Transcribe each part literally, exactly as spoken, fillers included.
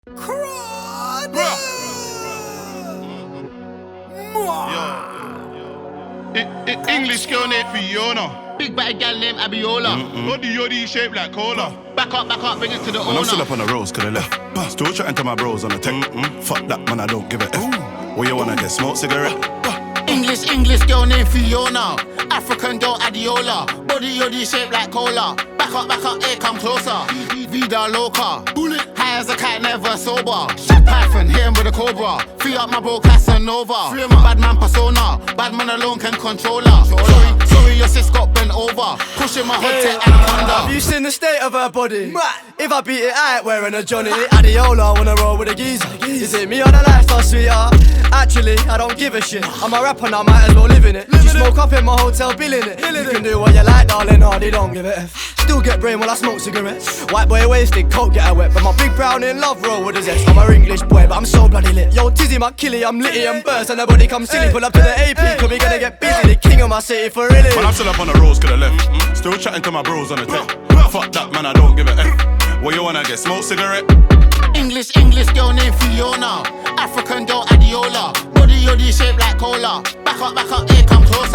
English girl named Fiona. Big batty gal named Abiola. Mm-mm. Body yoddy shaped like cola. Back up, back up, bring it to the Man, owner. I'm still up on the roads, could I left. Still chatting to my bros on the tech. Mm-mm. Fuck that, man, I don't give a F. What you wanna get, smoke cigarette? English, English girl named Fiona. African girl Adiola. Body yoddy shaped like cola. Back up, back up, here come closer. Vida loca. Bullet. High as a cat, never sober. Python, hit him with a cobra. Free up my bro Casanova. Bad man persona. Bad man alone can control her. Sorry, sorry, your sis got bent over. Pushing my hood tech anaconda. Have you seen the state of her body? If I beat it, I ain't wearing a Johnny. Adiola, wanna roll with a geezer. Is it me or the lifestyle, sweetheart? Actually, I don't give a shit. I'm a rapper now, might as well live in it. She smoke up in my hotel, billing it. You can do what you like, darling, hardy don't give a F. Still get brain while I smoke cigarettes. White boy wasted, coke get her wet. But my big brown in love roll with a zest. I'm a English boy, but I'm so bloody lit. Yo, Tizzy, my killie, I'm litty and burst. And nobody come silly, pull up to the A P. Cause we gonna get busy, the king of my city for really. Man, I'm still up on the roads, could I left. Mm-hmm. Still chatting to my bros on the tech. Fuck that, man, I don't give a F. What you wanna get, smoke cigarette? English, English girl named Fiona. African girl Adiola. Body yoddy shaped like cola. Back up, back up, here come closer.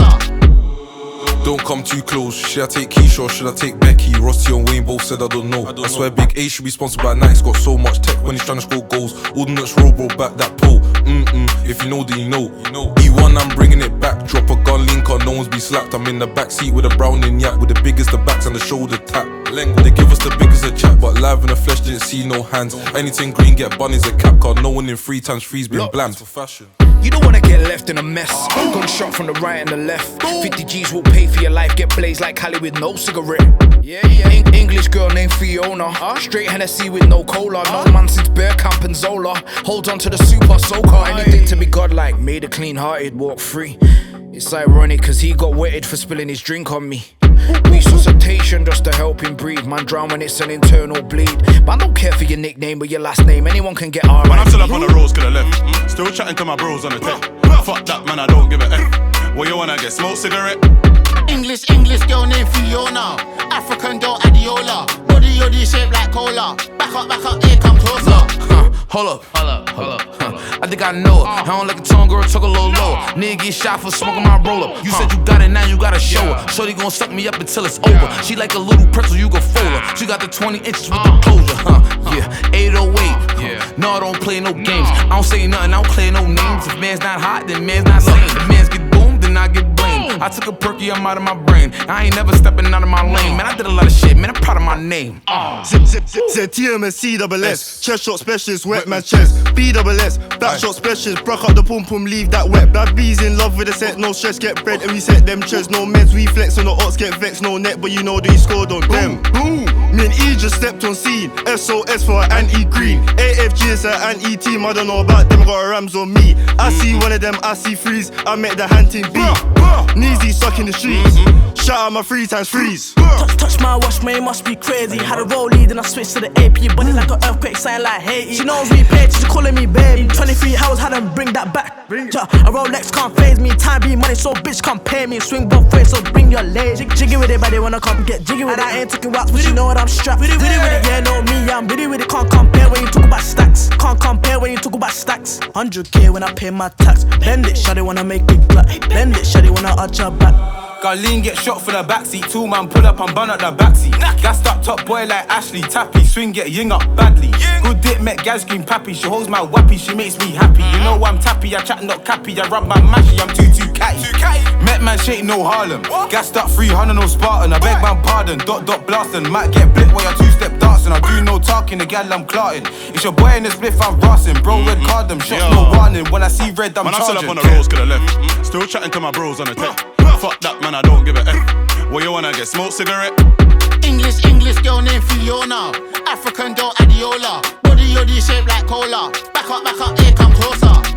Don't come too close. Should I take Keisha or should I take Becky? Rusty and Wayne both said I don't know. I, don't I swear know. Big A should be sponsored by Nike's got so much tech when he's trying to score goals. Ordnance roll, bro, back that pole. Mm-mm, if you know, then you know. You know. E one, I'm bringing it back. Drop a gun link on, no one's be slapped. I'm in the back seat with a Browning yak with the biggest the backs and the shoulder tap. Length, they give us the biggest a chat, but live in the flesh didn't see no hands. Anything green get bunnies a cap card. No one in three times three's been bland for fashion. You don't wanna get left in a mess. Gunshot from the right and the left. fifty G's will pay for your life. Get blazed like Cali with no cigarette. Yeah, yeah. En- English girl named Fiona. Straight Hennessy with no cola. No man since Bear Camp and Zola. Hold on to the super soaker. Anything to be godlike. Made a clean hearted, walk free. It's ironic cause he got wetted for spilling his drink on me. Resuscitation just to help him breathe. Man drown when it's an internal bleed. Man don't care for your nickname or your last name. Anyone can get R I. Man, I'm still up on the roads, could I left. Mm-hmm. Still chatting to my bros on the tech. Fuck that, man, I don't give a F. What you wanna get, smoke cigarette? English, English girl named Fiona. African girl Adiola. Body yoddy shaped like cola. Back up, back up, here come closer. Huh, hold up, hold up, hold up. Huh. I think I know it. I don't like a tongue girl, talk a little lower. Nigga get shot for smoking my roll up. You said you got it, now you gotta show her. Shorty gon' suck me up until it's over. She like a little pretzel, you go fold her. She got the twenty inches with the closure, huh? Yeah, eight oh eight. Yeah. No, I don't play no games. I don't say nothing, I don't play no names. If man's not hot, then man's not sane. If man's get boomed, then I get blamed. I took a perky, I'm out of my brain. I ain't never stepping out of my lane. Man, I did a lot of shit, man, I'm proud of my name. Zip, zip, zip, Z T M and C double S. Chest shot specialist, wet man chest. B double S, back shot specialist. Broke up the pum pum, leave that wet. Bad bees in love with the set, no stress, get bread. And we set them chest, no meds, we flex on the odds, get vexed, no net. But you know that he scored on them. Boom, me and E just stepped on scene. S O S for anti-green. A F G is an anti-team, I don't know about them, got a Rams on me. I see one of them, I see freeze. I met the hunting B. Kneesy stuck in the streets. Shout out my three times freeze. Touch, touch my watch, man, it must be crazy. Had a roll lead, then I switched to the A P. Bunny like an earthquake, sign like Haiti. She knows me, paid, she's calling me baby. twenty-three hours, had them bring that back. Yeah, a Rolex can't phase me. Time be money, so bitch can't pay me. Swing both ways, so bring your leg. Jig, jiggy with it, but they wanna come get jiggy with it. I ain't taking wax, but you know what I'm strapped. With it, with it, with it, yeah, know me, I'm with it, with it. Can't compare when you talk about stacks. Can't compare when you talk about stacks. one hundred K when I pay my tax. Bend it, shawty wanna make it clap. Bend it, shawty wanna arch your back. Garleen get shot for the backseat. Two man pull up and bun up the backseat. Gassed up top boy like Ashley Tappy. Swing get ying up badly. Good dip met gal scream pappy. She holds my wappy, she makes me happy. You know I'm tappy, I chat not cappy. I rub my mashy, I'm too too catty. Met man shake no Harlem. Gassed up three hundred no Spartan. I beg man pardon. Dot dot blasting. Might get blipped while you two step dancing. I do no talking, the gal I'm clarting. It's your boy in the spliff, I'm rassing. Bro red card them, shots no warning. When I see red, I'm man, charging. I'm still up on the roads, could I left. Still chatting to my bros on the tech. Fuck that, man, I don't give a F. What you wanna get, smoke cigarette? English, English girl named Fiona. African girl Adiola. Body yoddy shaped like cola. Back up, back up, here come closer.